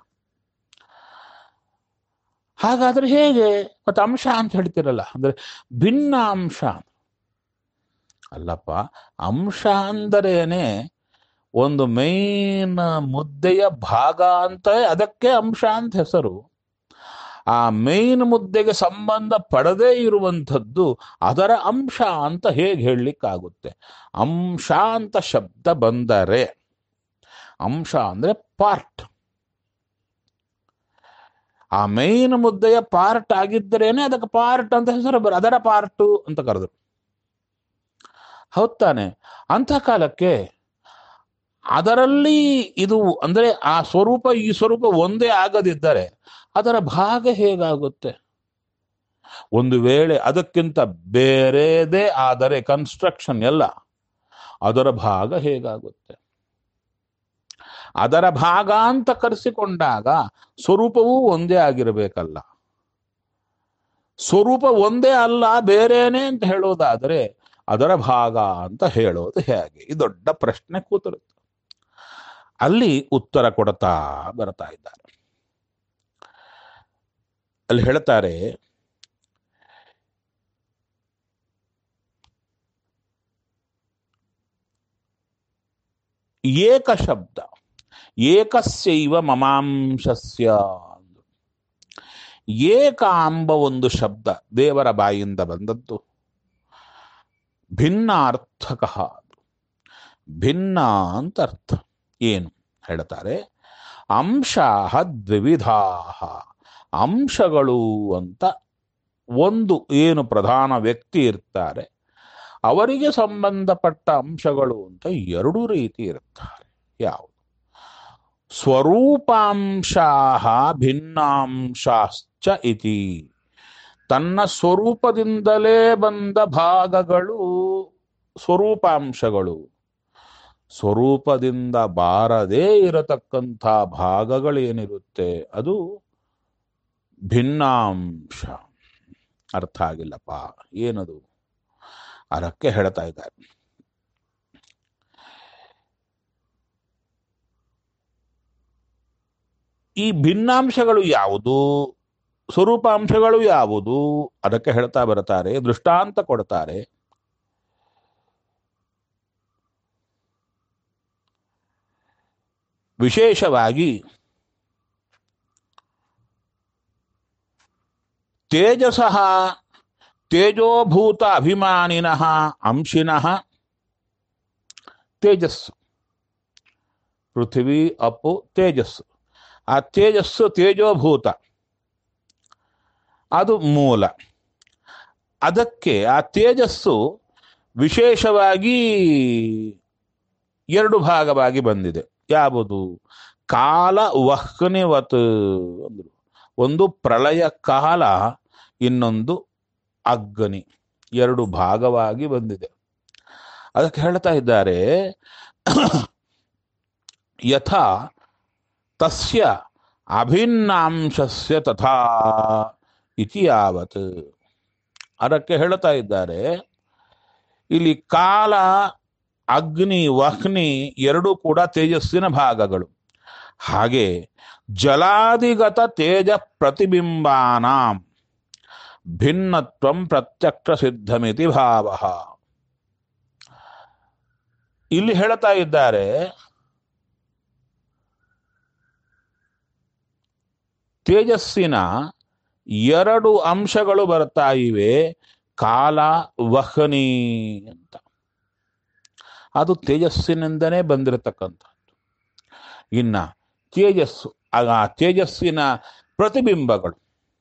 ಹಾಗಾದ್ರೆ ಹೇಗೆ ಮತ್ತೆ ಅಂಶ ಅಂತ ಹೇಳ್ತಿರಲ್ಲ? ಅಂದ್ರೆ ಭಿನ್ನ ಅಂಶ. ಅಲ್ಲಪ್ಪ, ಅಂಶ ಅಂದರೇನೆ ಒಂದು ಮೈನ್ ಮುದ್ದೆಯ ಭಾಗ ಅಂತ, ಅದಕ್ಕೆ ಅಂಶ ಅಂತ ಹೆಸರು. ಆ ಮೈನ್ ಮುದ್ದೆಗೆ ಸಂಬಂಧ ಪಡದೇ ಇರುವಂಥದ್ದು ಅದರ ಅಂಶ ಅಂತ ಹೇಗೆ ಹೇಳಲಿಕ್ಕಾಗುತ್ತೆ? ಅಂಶ ಅಂತ ಶಬ್ದ ಬಂದರೆ, ಅಂಶ ಅಂದ್ರೆ ಪಾರ್ಟ್, ಆ ಮೈನ್ ಮುದ್ದೆಯ ಪಾರ್ಟ್ ಆಗಿದ್ದರೇನೆ ಅದಕ್ಕೆ ಪಾರ್ಟ್ ಅಂತ ಹೆಸರು ಅದರ ಪಾರ್ಟು ಅಂತ ಕರೆದ್ರು. ಹೌದ್ ತಾನೆ? ಅಂಥ ಕಾಲಕ್ಕೆ ಅದರಲ್ಲಿ ಇದು ಅಂದ್ರೆ ಆ ಸ್ವರೂಪ ಈ ಸ್ವರೂಪ ಒಂದೇ ಆಗದಿದ್ದರೆ ಅದರ ಭಾಗ ಹೇಗಾಗುತ್ತೆ? ಒಂದು ವೇಳೆ ಅದಕ್ಕಿಂತ ಬೇರೆದೇ ಆದರೆ ಕನ್ಸ್ಟ್ರಕ್ಷನ್ ಎಲ್ಲ, ಅದರ ಭಾಗ ಹೇಗಾಗುತ್ತೆ? ಅದರ ಭಾಗ ಅಂತ ಕರೆಸಿಕೊಂಡಾಗ ಸ್ವರೂಪವೂ ಒಂದೇ ಆಗಿರಬೇಕಲ್ಲ. ಸ್ವರೂಪ ಒಂದೇ ಅಲ್ಲ ಬೇರೇನೆ ಅಂತ ಹೇಳೋದಾದರೆ ಅದರ ಭಾಗ ಅಂತ ಹೇಳೋದು ಹೇಗೆ? ಈ ದೊಡ್ಡ ಪ್ರಶ್ನೆ ಕೂತಿರುತ್ತೆ. ಅಲ್ಲಿ ಉತ್ತರ ಕೊಡ್ತಾ ಬರ್ತಾ ಇದ್ದಾರೆ. ಅಲ್ಲಿ ಹೇಳ್ತಾರೆ, ಏಕ ಶಬ್ದ ಏಕಸ್ಯೈವ ಮಮಾಂಶಸ್ಯ. ಏಕ ಎಂಬ ಒಂದು ಶಬ್ದ ದೇವರ ಬಾಯಿಂದ ಬಂದದ್ದು, ಭಿನ್ನಾರ್ಥಕ. ಭಿನ್ನ ಅಂತ ಅರ್ಥ. ಏನು ಹೇಳ್ತಾರೆ? ಅಂಶಾಹ ದ್ವಿವಿಧಾಹ. ಅಂಶಗಳು ಅಂತ ಒಂದು ಏನು ಪ್ರಧಾನ ವ್ಯಕ್ತಿ ಇರ್ತಾರೆ, ಅವರಿಗೆ ಸಂಬಂಧಪಟ್ಟ ಅಂಶಗಳು ಅಂತ ಎರಡು ರೀತಿ ಇರ್ತಾರೆ. ಯಾವುದು? ಸ್ವರೂಪಾಂಶಾಹ ಭಿನ್ನಾಂಶಾಶ್ಚ ಇತಿ. ತನ್ನ ಸ್ವರೂಪದಿಂದಲೇ ಬಂದ ಭಾಗಗಳು ಸ್ವರೂಪಾಂಶಗಳು, ಸ್ವರೂಪದಿಂದ ಬಾರದೇ ಇರತಕ್ಕಂಥ ಭಾಗಗಳೇನಿರುತ್ತೆ ಅದು ಭಿನ್ನಾಂಶ. ಅರ್ಥ ಆಗಿಲ್ಲಪ್ಪ, ಏನದು? ಅದಕ್ಕೆ ಹೇಳ್ತಾ ಇದ್ದಾರೆ. ಈ ಭಿನ್ನಾಂಶಗಳು ಯಾವುದು, ಸ್ವರೂಪಾಂಶಗಳು ಯಾವುದು, ಅದಕ್ಕೆ ಹೇಳ್ತಾ ಬರ್ತಾರೆ, ದೃಷ್ಟಾಂತ ಕೊಡ್ತಾರೆ. ವಿಶೇಷವಾಗಿ ತೇಜಸಃ ತೇಜೋಭೂತ ಅಭಿಮಾನಿನಃ ಅಂಶಿನಃ. ತೇಜಸ್ಸು, ಪೃಥ್ವಿ ಅಪ್ಪು ತೇಜಸ್ಸು. ಆ ತೇಜಸ್ಸು ತೇಜೋಭೂತ, ಅದು ಮೂಲ. ಅದಕ್ಕೆ ಆ ತೇಜಸ್ಸು ವಿಶೇಷವಾಗಿ ಎರಡು ಭಾಗವಾಗಿ ಬಂದಿದೆ. ಯಾವುದು? ಕಾಲ ವಹ್ನಿವತ್ ಅಂದ್ರು. ಒಂದು ಪ್ರಳಯ ಕಾಲ, ಇನ್ನೊಂದು ಅಗ್ನಿ. ಎರಡು ಭಾಗವಾಗಿ ಬಂದಿದೆ. ಅದಕ್ಕೆ ಹೇಳ್ತಾ ಇದ್ದಾರೆ, ಯಥಾ ತಸ್ಯ ಅಭಿನ್ನಾಂಶಸ್ಯ ತಥಾ ಇತಿ ಯಾವತ್. ಅದಕ್ಕೆ ಹೇಳ್ತಾ ಇದ್ದಾರೆ, ಇಲ್ಲಿ ಕಾಲ ಅಗ್ನಿ ವಹ್ನಿ ಎರಡೂ ಕೂಡ ತೇಜಸ್ಸಿನ ಭಾಗಗಳು. ಹಾಗೆ ಜಲಾದಿಗತ ತೇಜ ಪ್ರತಿಬಿಂಬಾನಾಂ ಭಿನ್ನತ್ವಂ ಪ್ರತ್ಯಕ್ಷ ಸಿದ್ಧಮಿತಿ ಭಾವ. ಇಲ್ಲಿ ಹೇಳ್ತಾ ಇದ್ದಾರೆ, ತೇಜಸ್ಸಿನ ಎರಡು ಅಂಶಗಳು ಬರ್ತಾ ಇವೆ, ಕಾಲ ವಹ್ನಿ ಅಂತ. ಅದು ತೇಜಸ್ಸಿನಿಂದನೇ ಬಂದಿರತಕ್ಕಂಥದ್ದು. ಇನ್ನ ತೇಜಸ್ಸು, ಆ ತೇಜಸ್ಸಿನ ಪ್ರತಿಬಿಂಬಗಳು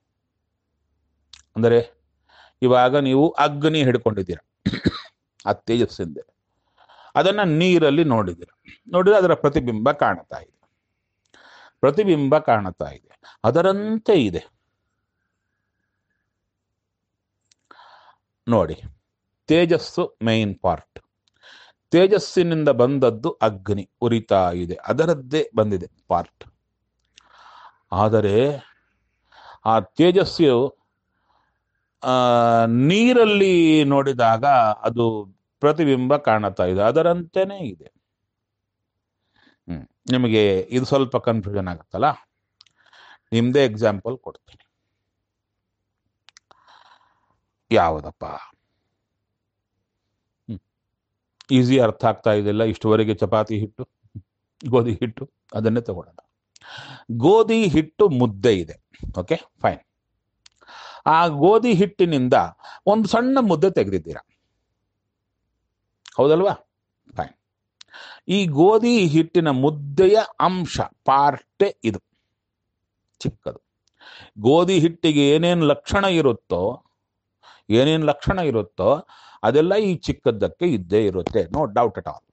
ಅಂದರೆ, ಇವಾಗ ನೀವು ಅಗ್ನಿ ಹಿಡ್ಕೊಂಡಿದ್ದೀರ, ಆ ತೇಜಸ್ಸಿಂದ ಅದನ್ನ ನೀರಲ್ಲಿ ನೋಡಿದ್ರೆ ಅದರ ಪ್ರತಿಬಿಂಬ ಕಾಣ್ತಾ ಇದೆ. ಪ್ರತಿಬಿಂಬ ಕಾಣ್ತಾ ಇದೆ, ಅದರಂತೆ ಇದೆ ನೋಡಿ. ತೇಜಸ್ಸು ಮೈನ್ ಪಾರ್ಟ್, ತೇಜಸ್ಸಿನಿಂದ ಬಂದದ್ದು ಅಗ್ನಿ ಉರಿತಾ ಇದೆ, ಅದರದ್ದೇ ಬಂದಿದೆ ಪಾರ್ಟ್. ಆದರೆ ಆ ತೇಜಸ್ಸು ನೀರಲ್ಲಿ ನೋಡಿದಾಗ ಅದು ಪ್ರತಿಬಿಂಬ ಕಾಣುತ್ತಾ ಇದೆ, ಅದರಂತೆಯೇ ಇದೆ. ನಿಮಗೆ ಇದು ಸ್ವಲ್ಪ ಕನ್ಫ್ಯೂಷನ್ ಆಗುತ್ತಲ್ಲ, ನಿಮ್ದೇ ಎಕ್ಸಾಂಪಲ್ ಕೊಡ್ತೀನಿ. ಯಾವುದಪ್ಪ? ಈಸಿ ಅರ್ಥ ಆಗ್ತಾ ಇದೆಯಲ್ಲ ಇಷ್ಟುವರೆಗೆ ಚಪಾತಿ ಹಿಟ್ಟು ಗೋಧಿ ಹಿಟ್ಟು ಅದನ್ನೇ ತಗೊಳ್ಳೋಣ. ಗೋಧಿ ಹಿಟ್ಟು ಮುದ್ದೆ ಇದೆ. Okay fine. ಆ ಗೋಧಿ ಹಿಟ್ಟಿನಿಂದ ಒಂದು ಸಣ್ಣ ಮುದ್ದೆ ತೆಗೆದಿದ್ದೀರಾ, ಹೌದಲ್ವಾ? ಫೈನ್. ಈ ಗೋಧಿ ಹಿಟ್ಟಿನ ಮುದ್ದೆಯ ಅಂಶ ಪಾರ್ಟೇ ಇದು, ಚಿಕ್ಕದು. ಗೋಧಿ ಹಿಟ್ಟಿಗೆ ಏನೇನು ಲಕ್ಷಣ ಇರುತ್ತೋ ಅದೆಲ್ಲ ಈ ಚಿಕ್ಕದ್ದಕ್ಕೆ ಇದ್ದೇ ಇರುತ್ತೆ, ನೋ ಡೌಟ್ ಅಟ್ ಆಲ್.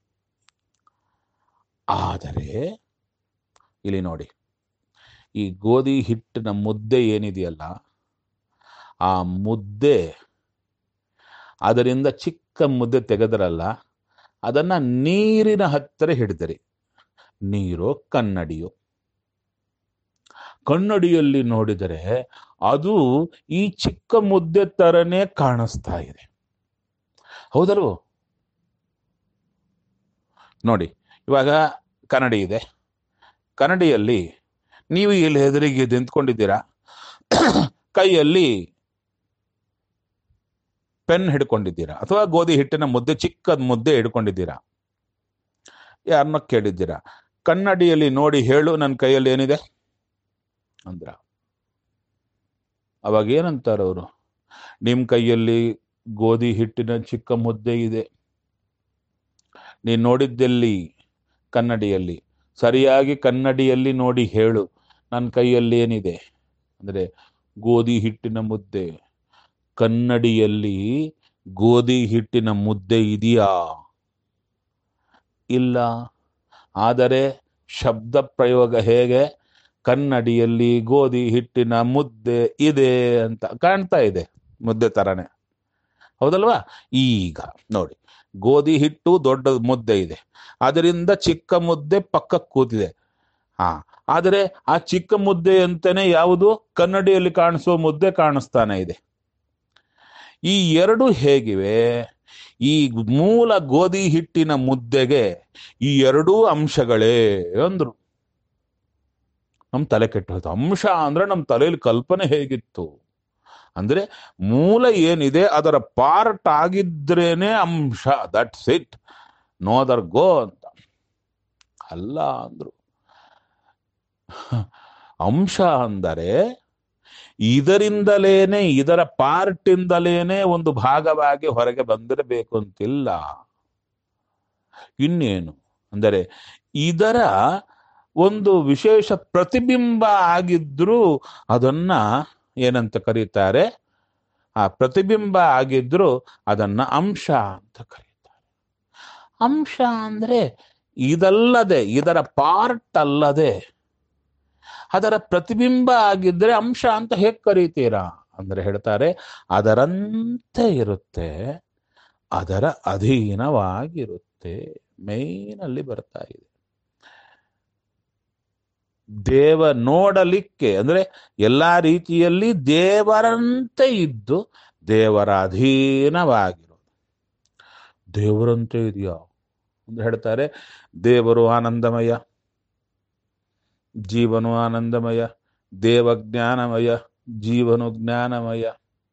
ಆದರೆ ಇಲ್ಲಿ ನೋಡಿ, ಈ ಗೋಧಿ ಹಿಟ್ಟಿನ ಮುದ್ದೆ ಏನಿದೆಯಲ್ಲ, ಆ ಮುದ್ದೆ ಅದರಿಂದ ಚಿಕ್ಕ ಮುದ್ದೆ ತೆಗೆದ್ರಲ್ಲ, ಅದನ್ನ ನೀರಿನ ಹತ್ತಿರ ಹಿಡಿದಿರಿ. ನೀರು ಕನ್ನಡಿಯಲ್ಲಿ ನೋಡಿದರೆ ಅದು ಈ ಚಿಕ್ಕ ಮುದ್ದೆ ತರನೇ ಕಾಣಿಸ್ತಾ ಇದೆ, ಹೌದಲ್ವೋ? ನೋಡಿ, ಇವಾಗ ಕನ್ನಡಿ ಇದೆ. ಕನ್ನಡಿಯಲ್ಲಿ ನೀವು ಇಲ್ಲಿ ಎದುರಿಗೆ ನಿಂತ್ಕೊಂಡಿದ್ದೀರಾ, ಕೈಯಲ್ಲಿ ಪೆನ್ ಹಿಡ್ಕೊಂಡಿದ್ದೀರಾ, ಅಥವಾ ಗೋಧಿ ಹಿಟ್ಟಿನ ಮುದ್ದೆ ಚಿಕ್ಕದ ಮುದ್ದೆ ಹಿಡ್ಕೊಂಡಿದ್ದೀರಾ. ಯಾರನ್ನ ಕೇಳಿದ್ದೀರಾ, ಕನ್ನಡಿಯಲ್ಲಿ ನೋಡಿ ಹೇಳು ನನ್ನ ಕೈಯಲ್ಲಿ ಏನಿದೆ ಅಂದ್ರ. ಅವಾಗ ಏನಂತಾರ ಅವರು, ನಿಮ್ಮ ಕೈಯಲ್ಲಿ ಗೋಧಿ ಹಿಟ್ಟಿನ ಚಿಕ್ಕ ಮುದ್ದೆ ಇದೆ, ನೀನು ನೋಡಿದ್ದೆಲ್ಲಿ ಕನ್ನಡಿಯಲ್ಲಿ, ಸರಿಯಾಗಿ ಕನ್ನಡಿಯಲ್ಲಿ ನೋಡಿ ಹೇಳು ನನ್ನ ಕೈಯಲ್ಲಿ ಏನಿದೆ ಅಂದರೆ ಗೋಧಿ ಹಿಟ್ಟಿನ ಮುದ್ದೆ. ಕನ್ನಡಿಯಲ್ಲಿ ಗೋಧಿ ಹಿಟ್ಟಿನ ಮುದ್ದೆ ಇದೆಯಾ? ಇಲ್ಲ. ಆದರೆ ಶಬ್ದ ಪ್ರಯೋಗ ಹೇಗೆ? ಕನ್ನಡಿಯಲ್ಲಿ ಗೋಧಿ ಹಿಟ್ಟಿನ ಮುದ್ದೆ ಇದೆ ಅಂತ ಕಾಣ್ತಾ ಇದೆ, ಮುದ್ದೆ ತರನೇ, ಹೌದಲ್ವಾ? ಈಗ ನೋಡಿ, ಗೋಧಿ ಹಿಟ್ಟು ದೊಡ್ಡ ಮುದ್ದೆ ಇದೆ, ಅದರಿಂದ ಚಿಕ್ಕ ಮುದ್ದೆ ಪಕ್ಕಕ್ಕೆ ಕೂತಿದೆ. ಆದರೆ ಆ ಚಿಕ್ಕ ಮುದ್ದೆ ಅಂತಾನೆ ಯಾವುದು ಕನ್ನಡಿಯಲ್ಲಿ ಕಾಣಿಸೋ ಮುದ್ದೆ ಕಾಣಿಸ್ತಾನೆ ಇದೆ. ಈ ಎರಡು ಹೇಗಿವೆ? ಈ ಮೂಲ ಗೋಧಿ ಹಿಟ್ಟಿನ ಮುದ್ದೆಗೆ ಈ ಎರಡೂ ಅಂಶಗಳೇ ಅಂದ್ರು. ನಮ್ಮ ತಲೆ ಕೆಟ್ಟೋಯ್ತು. ಅಂಶ ಅಂದ್ರೆ ನಮ್ಮ ತಲೆಯಲ್ಲಿ ಕಲ್ಪನೆ ಹೇಗಿತ್ತು ಅಂದ್ರೆ, ಮೂಲ ಏನಿದೆ ಅದರ ಪಾರ್ಟ್ ಆಗಿದ್ರೇನೆ ಅಂಶ, that's it, no other go ಅಂತ ಅಲ್ಲ ಅಂದ್ರು. ಅಂಶ ಅಂದರೆ ಇದರಿಂದಲೇನೆ, ಇದರ ಪಾರ್ಟಿಂದಲೇನೆ ಒಂದು ಭಾಗವಾಗಿ ಹೊರಗೆ ಬಂದಿರಬೇಕು ಅಂತಿಲ್ಲ. ಇನ್ನೇನು ಅಂದರೆ ಇದರ ಒಂದು ವಿಶೇಷ ಪ್ರತಿಬಿಂಬ ಆಗಿದ್ರೂ ಅದನ್ನ ಏನಂತ ಕರೀತಾರೆ? ಆ ಪ್ರತಿಬಿಂಬ ಆಗಿದ್ರು ಅದನ್ನ ಅಂಶ ಅಂತ ಕರೀತಾರೆ. ಅಂಶ ಅಂದ್ರೆ ಇದಲ್ಲದೆ, ಇದರ ಪಾರ್ಟ್ ಅಲ್ಲದೆ ಅದರ ಪ್ರತಿಬಿಂಬ ಆಗಿದ್ರೆ ಅಂಶ ಅಂತ ಹೇಗೆ ಕರೀತೀರಾ ಅಂದ್ರೆ ಹೇಳ್ತಾರೆ, ಅದರಂತೆ ಇರುತ್ತೆ, ಅದರ ಅಧೀನವಾಗಿರುತ್ತೆ. ಮೇನಲ್ಲಿ ಬರ್ತಾ ಇದೆ. ನೋಡಲಿಕ್ಕೆ ಅಂದ್ರೆ ಎಲ್ಲಾ ರೀತಿಯಲ್ಲಿ ದೇವರಂತೆ ಇದ್ದು ದೇವರ ಅಧೀನವಾಗಿರೋದು. ದೇವರಂತೆ ಇದೆಯಾ ಅಂದ್ರೆ ಹೇಳ್ತಾರೆ, ದೇವರು ಆನಂದಮಯ, ಜೀವನು ಆನಂದಮಯ, ದೇವ ಜ್ಞಾನಮಯ, ಜೀವನು ಜ್ಞಾನಮಯ.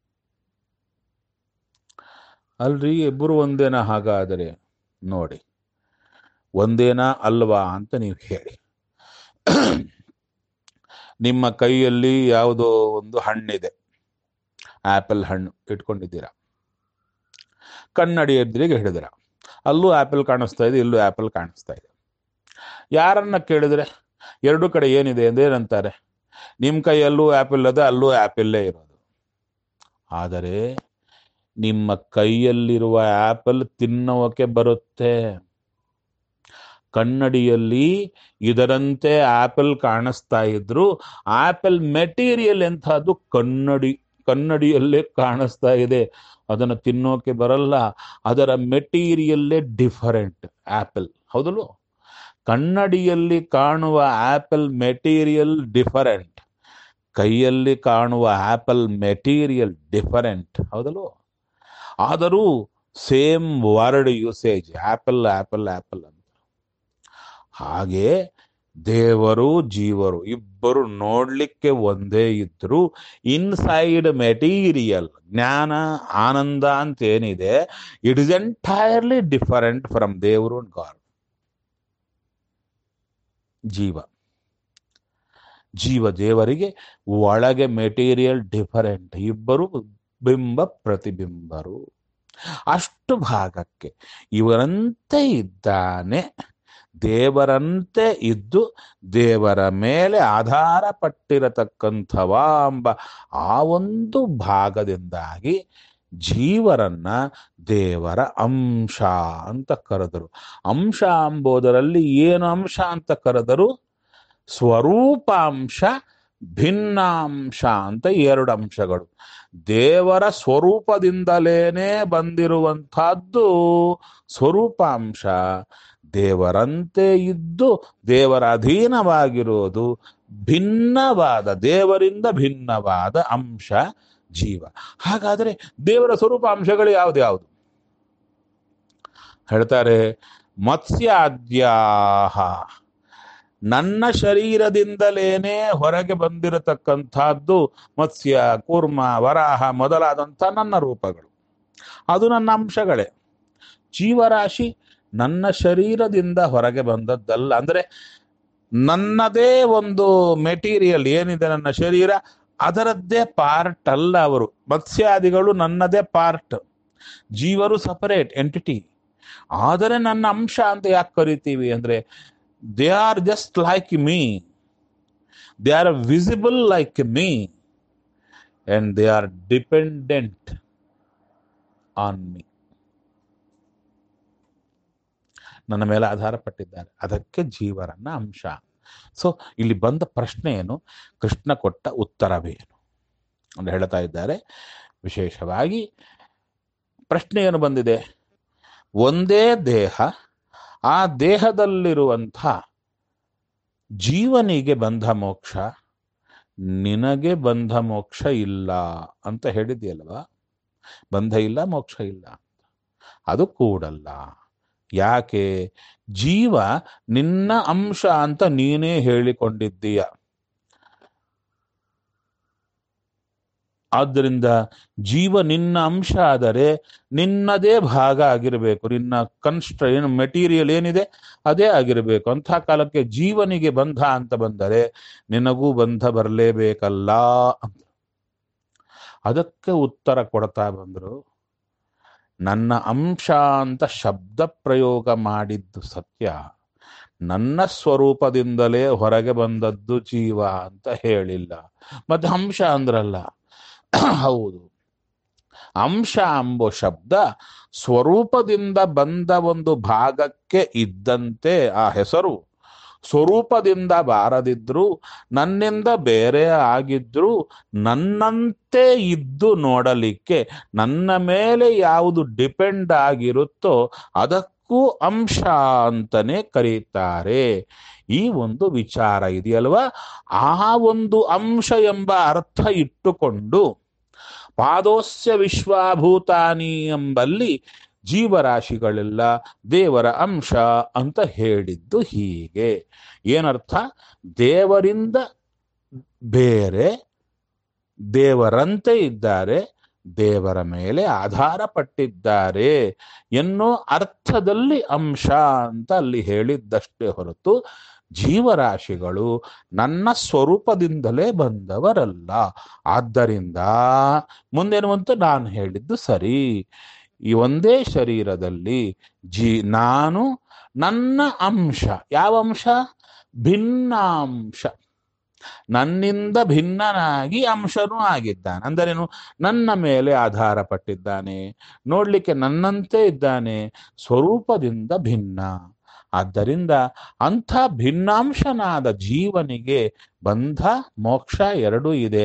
ಅಲ್ರಿ, ಇಬ್ಬರು ಒಂದೇನಾ? ಹಾಗಾದರೆ ನೋಡಿ, ಒಂದೇನಾ ಅಲ್ವಾ ಅಂತ ನೀವು ಹೇಳಿ. ನಿಮ್ಮ ಕೈಯಲ್ಲಿ ಯಾವುದೋ ಒಂದು ಹಣ್ಣಿದೆ, ಆಪಲ್ ಹಣ್ಣು ಇಟ್ಕೊಂಡಿದ್ದೀರಾ, ಕನ್ನಡಿ ಎದುರಿಗೆ ಹಿಡಿದಿರ, ಅಲ್ಲೂ ಆಪಲ್ ಕಾಣಿಸ್ತಾ ಇದೆ, ಇಲ್ಲೂ ಆಪಲ್ ಕಾಣಿಸ್ತಾ ಇದೆ. ಯಾರನ್ನ ಕೇಳಿದ್ರೆ ಎರಡು ಕಡೆ ಏನಿದೆ ಅಂದ್ರೆ ಏನಂತಾರೆ? ನಿಮ್ಮ ಕೈಯಲ್ಲೂ ಆಪಲ್ ಅದ, ಅಲ್ಲೂ ಆಪಲ್ಲೇ ಇರೋದು. ಆದರೆ ನಿಮ್ಮ ಕೈಯಲ್ಲಿರುವ ಆಪಲ್ ತಿನ್ನೋಕೆ ಬರುತ್ತೆ, ಕನ್ನಡಿಯಲ್ಲಿ ಇದರಂತೆ ಆಪಲ್ ಕಾಣಿಸ್ತಾ ಇದ್ರು ಆಪಲ್ ಮೆಟೀರಿಯಲ್ ಎಂಥದ್ದು ಕನ್ನಡಿಯಲ್ಲೇ ಕಾಣಿಸ್ತಾ ಇದೆ, ಅದನ್ನು ತಿನ್ನೋಕೆ ಬರಲ್ಲ. ಅದರ ಮೆಟೀರಿಯಲ್ಲೇ ಡಿಫರೆಂಟ್ ಆಪಲ್, ಹೌದಲ್ವ? ಕನ್ನಡಿಯಲ್ಲಿ ಕಾಣುವ ಆಪಲ್ ಮೆಟೀರಿಯಲ್ ಡಿಫರೆಂಟ್, ಕೈಯಲ್ಲಿ ಕಾಣುವ ಆಪಲ್ ಮೆಟೀರಿಯಲ್ ಡಿಫರೆಂಟ್, ಹೌದಲ್ವ? ಆದರೂ same word usage, apple apple apple ಅಂತ. ಹಾಗೆ ದೇವರು ಜೀವರು ಇಬ್ಬರು ನೋಡ್ಲಿಕ್ಕೆ ಒಂದೇ ಇದ್ರು ಇನ್ಸೈಡ್ ಮೆಟೀರಿಯಲ್ ಜ್ಞಾನ ಆನಂದ ಅಂತ ಏನಿದೆ, it is entirely different from ದೇವರು ಅಂಡ್ ಗಾಡ್. ಜೀವ ದೇವರಿಗೆ ಒಳಗೆ ಮೆಟೀರಿಯಲ್ ಡಿಫರೆಂಟ್, ಇಬ್ಬರು ಬಿಂಬ ಪ್ರತಿಬಿಂಬರು. ಅಷ್ಟು ಭಾಗಕ್ಕೆ ಇವರಂತೆ ಇದ್ದಾನೆ, ದೇವರಂತೆ ಇದ್ದು ದೇವರ ಮೇಲೆ ಆಧಾರ ಪಟ್ಟಿರತಕ್ಕಂಥವ ಎಂಬ ಆ ಒಂದು ಭಾಗದಿಂದಾಗಿ ಜೀವರನ್ನ ದೇವರ ಅಂಶ ಅಂತ ಕರೆದರು. ಅಂಶ ಎಂಬುದರಲ್ಲಿ ಏನು ಅಂಶ ಅಂತ ಕರೆದರು? ಸ್ವರೂಪಾಂಶ, ಭಿನ್ನಾಂಶ ಅಂತ ಎರಡು ಅಂಶಗಳು. ದೇವರ ಸ್ವರೂಪದಿಂದಲೇನೆ ಬಂದಿರುವಂತಹದ್ದು ಸ್ವರೂಪಾಂಶ, ದೇವರಂತೆ ಇದ್ದು ದೇವರ ಅಧೀನವಾಗಿರೋದು ಭಿನ್ನವಾದ, ದೇವರಿಂದ ಭಿನ್ನವಾದ ಅಂಶ ಜೀವ. ಹಾಗಾದರೆ ದೇವರ ಸ್ವರೂಪಾಂಶಗಳು ಯಾವ್ದ್ಯಾವುದು ಹೇಳ್ತಾರೆ? ಮತ್ಸ್ಯಾದ್ಯಾಹ, ನನ್ನ ಶರೀರದಿಂದಲೇನೆ ಹೊರಗೆ ಬಂದಿರತಕ್ಕಂಥದ್ದು ಮತ್ಸ್ಯ, ಕೂರ್ಮ, ವರಾಹ ಮೊದಲಾದಂಥ ನನ್ನ ರೂಪಗಳು, ಅದು ನನ್ನ ಅಂಶಗಳೇ. ಜೀವರಾಶಿ ನನ್ನ ಶರೀರದಿಂದ ಹೊರಗೆ ಬಂದದ್ದಲ್ಲ. ಅಂದರೆ ನನ್ನದೇ ಒಂದು ಮೆಟೀರಿಯಲ್ ಏನಿದೆ ನನ್ನ ಶರೀರ, ಅದರದ್ದೇ ಪಾರ್ಟ್ ಅಲ್ಲ ಅವರು. ಮತ್ಸ್ಯಾದಿಗಳು ನನ್ನದೇ ಪಾರ್ಟ್, ಜೀವರು ಸಪರೇಟ್ ಎಂಟಿಟಿ. ಆದರೆ ನನ್ನ ಅಂಶ ಅಂತ ಯಾಕೆ ಕರಿತೀವಿ ಅಂದ್ರೆ, they are just like me, they are visible like me and they are dependent on me. ನನ್ನ ಮೇಲೆ ಆಧಾರ ಪಟ್ಟಿದ್ದಾರೆ, ಅದಕ್ಕೆ ಜೀವರನ್ನ ಅಂಶ. ಸೊ ಇಲ್ಲಿ ಬಂದ ಪ್ರಶ್ನೆ ಏನು, ಕೃಷ್ಣ ಕೊಟ್ಟ ಉತ್ತರವೇನು ಅಂತ ಹೇಳ್ತಾ ಇದ್ದಾರೆ. ವಿಶೇಷವಾಗಿ ಪ್ರಶ್ನೆ ಏನು ಬಂದಿದೆ? ಒಂದೇ ದೇಹ, ಆ ದೇಹದಲ್ಲಿರುವಂಥ ಜೀವನಿಗೆ ಬಂಧ ಮೋಕ್ಷ, ನಿನಗೆ ಬಂಧ ಮೋಕ್ಷ ಇಲ್ಲ ಅಂತ ಹೇಳಿದೆಯಲ್ವಾ. ಬಂಧ ಇಲ್ಲ, ಮೋಕ್ಷ ಇಲ್ಲ, ಅದು ಕೂಡಲ್ಲ. ಯಾಕೆ? ಜೀವ ನಿನ್ನ ಅಂಶ ಅಂತ ನೀನೇ ಹೇಳಿಕೊಂಡಿದ್ದೀಯ. ಆದ್ದರಿಂದ ಜೀವ ನಿನ್ನ ಅಂಶ ಆದರೆ ನಿನ್ನದೇ ಭಾಗ ಆಗಿರಬೇಕು, ನಿನ್ನ ಏನು ಮೆಟೀರಿಯಲ್ ಏನಿದೆ ಅದೇ ಆಗಿರಬೇಕು. ಅಂಥ ಕಾಲಕ್ಕೆ ಜೀವನಿಗೆ ಬಂಧ ಅಂತ ಬಂದರೆ ನಿನಗೂ ಬಂಧ ಬರಲೇಬೇಕಲ್ಲ ಅಂತ. ಅದಕ್ಕೆ ಉತ್ತರ ಕೊಡ್ತಾ ಬಂದರು. ನನ್ನ ಅಂಶ ಅಂತ ಶಬ್ದ ಪ್ರಯೋಗ ಮಾಡಿದ್ದು ಸತ್ಯ, ನನ್ನ ಸ್ವರೂಪದಿಂದಲೇ ಹೊರಗೆ ಬಂದದ್ದು ಜೀವ ಅಂತ ಹೇಳಿಲ್ಲ. ಮತ್ತೆ ಅಂಶ ಅಂದ್ರಲ್ಲ, ಹೌದು, ಅಂಶ ಎಂಬ ಶಬ್ದ ಸ್ವರೂಪದಿಂದ ಬಂದ ಒಂದು ಭಾಗಕ್ಕೆ ಇದ್ದಂತೆ ಆ ಹೆಸರು. ಸ್ವರೂಪದಿಂದ ಬಾರದಿದ್ರು, ನನ್ನಿಂದ ಬೇರೆ ಆಗಿದ್ರು, ನನ್ನಂತೆ ಇದ್ದು ನೋಡಲಿಕ್ಕೆ ನನ್ನ ಮೇಲೆ ಯಾವುದು ಡಿಪೆಂಡ್ ಆಗಿರುತ್ತೋ ಅದಕ್ಕೂ ಅಂಶ ಅಂತಲೇ ಕರೀತಾರೆ. ಈ ಒಂದು ವಿಚಾರ ಇದೆಯಲ್ವಾ, ಆ ಒಂದು ಅಂಶ ಎಂಬ ಅರ್ಥ ಇಟ್ಟುಕೊಂಡು ಪಾದೋಸ್ಯ ವಿಶ್ವಾಭೂತಾನಿ ಎಂಬಲ್ಲಿ ಜೀವರಾಶಿಗಳೆಲ್ಲ ದೇವರ ಅಂಶ ಅಂತ ಹೇಳಿದ್ದು ಹೀಗೆ. ಏನರ್ಥ? ದೇವರಿಂದ ಬೇರೆ, ದೇವರಂತೆ ಇದ್ದಾರೆ, ದೇವರ ಮೇಲೆ ಆಧಾರ ಪಟ್ಟಿದ್ದಾರೆ ಎನ್ನೋ ಅರ್ಥದಲ್ಲಿ ಅಂಶ ಅಂತ ಅಲ್ಲಿ ಹೇಳಿದ್ದಷ್ಟೇ ಹೊರತು ಜೀವರಾಶಿಗಳು ನನ್ನ ಸ್ವರೂಪದಿಂದಲೇ ಬಂದವರಲ್ಲ. ಆದ್ದರಿಂದ ಮುಂದೇನುವಂತ ನಾನು ಹೇಳಿದ್ದು ಸರಿ. ಈ ಒಂದೇ ಶರೀರದಲ್ಲಿ ನಾನು ನನ್ನ ಅಂಶ, ಯಾವ ಅಂಶ? ಭಿನ್ನಾಂಶ. ನನ್ನಿಂದ ಭಿನ್ನನಾಗಿ ಅಂಶನೂ ಆಗಿದ್ದಾನೆ. ಅಂದರೇನು? ನನ್ನ ಮೇಲೆ ಆಧಾರ ಪಟ್ಟಿದ್ದಾನೆ, ನೋಡ್ಲಿಕ್ಕೆ ನನ್ನಂತೆ ಇದ್ದಾನೆ, ಸ್ವರೂಪದಿಂದ ಭಿನ್ನ. ಆದ್ದರಿಂದ ಅಂಥ ಭಿನ್ನಾಂಶನಾದ ಜೀವನಿಗೆ ಬಂಧ ಮೋಕ್ಷ ಎರಡೂ ಇದೆ.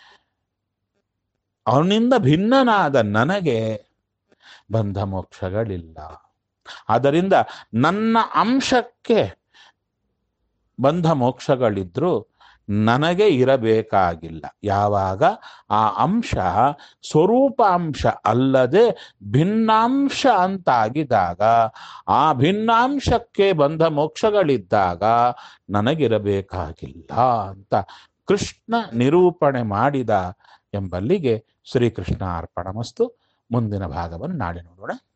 ಅವನಿಂದ ಭಿನ್ನನಾದ ನನಗೆ ಬಂಧ ಮೋಕ್ಷಗಳಿಲ್ಲ. ಆದ್ದರಿಂದ ನನ್ನ ಅಂಶಕ್ಕೆ ಬಂಧ ಮೋಕ್ಷಗಳಿದ್ರು ನನಗೆ ಇರಬೇಕಾಗಿಲ್ಲ. ಯಾವಾಗ ಆ ಅಂಶ ಸ್ವರೂಪಾಂಶ ಅಲ್ಲದೆ ಭಿನ್ನಾಂಶ ಅಂತಾಗಿದ್ದಾಗ, ಆ ಭಿನ್ನಾಂಶಕ್ಕೆ ಬಂಧ ಮೋಕ್ಷಗಳಿದ್ದಾಗ ನನಗಿರಬೇಕಾಗಿಲ್ಲ ಅಂತ ಕೃಷ್ಣ ನಿರೂಪಣೆ ಮಾಡಿದ ಎಂಬಲ್ಲಿಗೆ ಶ್ರೀಕೃಷ್ಣ ಅರ್ಪಣಮಸ್ತು. ಮುಂದಿನ ಭಾಗವನ್ನು ನಾಳೆ ನೋಡೋಣ.